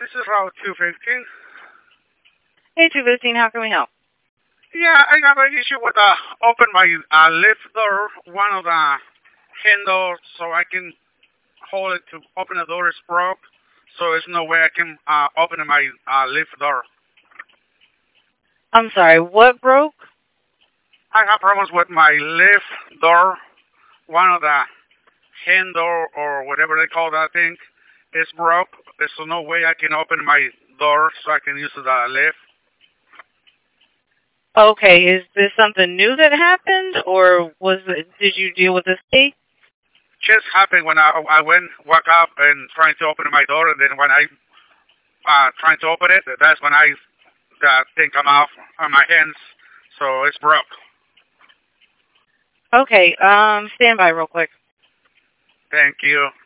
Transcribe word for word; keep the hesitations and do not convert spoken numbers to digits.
This is Route two fifteen. Hey, two fifteen, how can we help? Yeah, I got an issue with uh, open my uh, lift door. One of the handles so I can hold it to open the door is broke. So there's no way I can uh, open my uh, lift door. I'm sorry, what broke? I have problems with my lift door. One of the handle or whatever they call that thing is broke. There's no way I can open my door so I can use the lift. Okay, is this something new that happened, or was it, did you deal with this case? Just happened when I I went walk up and trying to open my door, and then when I uh trying to open it, that's when I the thing come off on my hands, so it's broke. Okay, um, stand by real quick. Thank you.